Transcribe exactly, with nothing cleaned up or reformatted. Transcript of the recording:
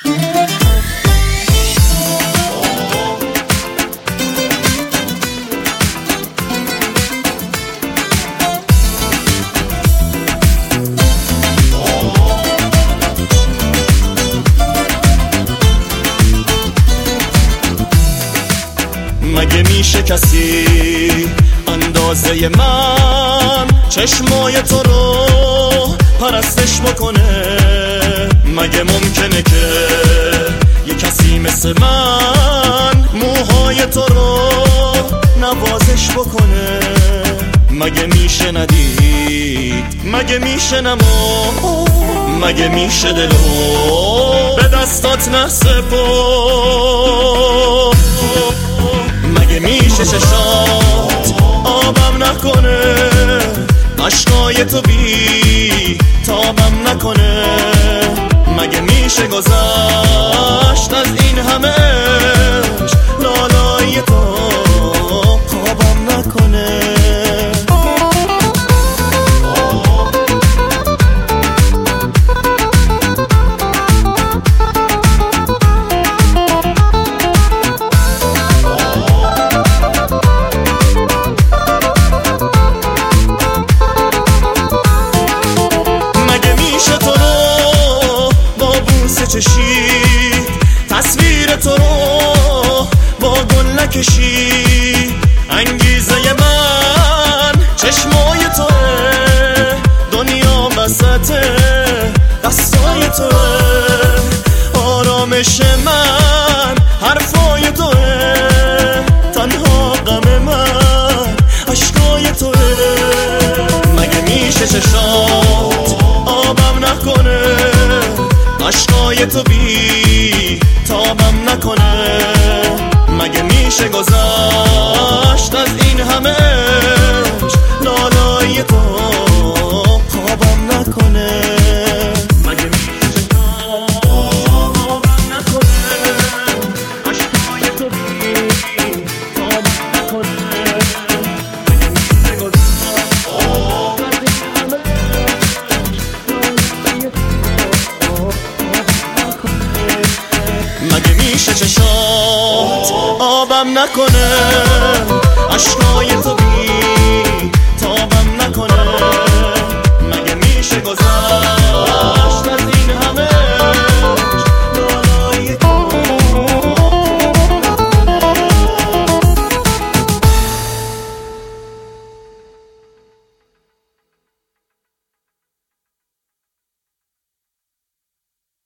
مگه میشه کسی اندازه من چشمای تو رو پرستش بکنه؟ مگه ممکنه که یه کسی مثل من موهای تو رو نوازش بکنه؟ مگه میشه ندید؟ مگه میشه نمو؟ مگه میشه دلو به دستات نسپار؟ مگه میشه چشات آبم نکنه؟ عشقای تو بی تابم نکنه؟ مگه میشه گذشت از این همه عشق لالای تو خوابم نکنه؟ چشید تصویر تو رو با گل نکشید؟ انگیزه من چشمای توه، دنیا وسط دستای توه، آرامش من حرفای توه، تنها غم من عشقای توه. مگه میشه چشات آبم نکنه؟ عشقای تو بی تابم نکنه؟ مگه میشه گذشت از این همه عشق لالای تو خوابم نکنه؟ مگه میشه خوابم نکنه؟ عشقای تو بی تابم نکنه؟ مگه میشه گذشت از این همه مگه میشه چشات آبم نکنه؟